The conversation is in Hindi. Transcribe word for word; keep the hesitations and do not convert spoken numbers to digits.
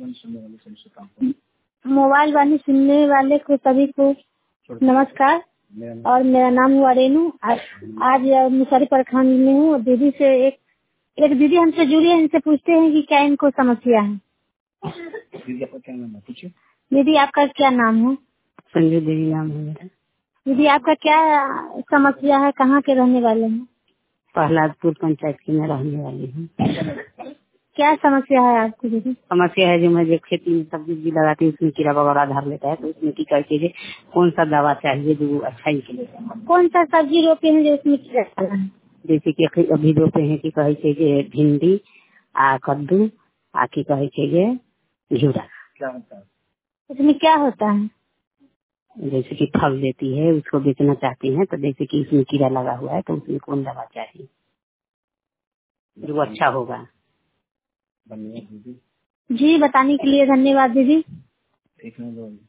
मोबाइल वाणी सुनने वाले को सभी को नमस्कार। और मेरा नाम हुआ रेनू। आज आज मुसहरी प्रखंड में हूँ। दीदी से एक एक दीदी हमसे जुड़ी है, इनसे पूछते हैं कि क्या इनको समस्या है। दीदी आपका क्या नाम है? पूछिए। दीदी आपका क्या नाम है? संजय देवी नाम है मेरा। दीदी आपका क्या समस्या है? कहाँ के रहने वाले हैं? प्रहलादपुर पंचायत की मैं रहने वाली हूँ। क्या समस्या है आपको दीदी? समस्या है जो मैं जो खेती में सब्जी भी लगाती हूँ उसमें कीड़ा वगैरह धर लेता है, तो उसमें की क्या चाहिए, कौन सा दवा चाहिए जो अच्छा ही के लिए? कौन सा सब्जी रोपे हैं जो उसमें कीड़ा लगा है? जैसे कि अभी रोपे हैं कि कहे चाहिए भिंडी आ कद्दू आ की कहे चाहिए घिउरा। क्या होता है उसमें? क्या होता है? जैसे कि फल देती है, उसको बेचना चाहती हैं, तो जैसे कि इसमें कीड़ा लगा हुआ है तो उसमें कौन दवा चाहिए जो अच्छा होगा? धन्यवाद दीदी। जी बताने के लिए धन्यवाद दीदी। ठीक है।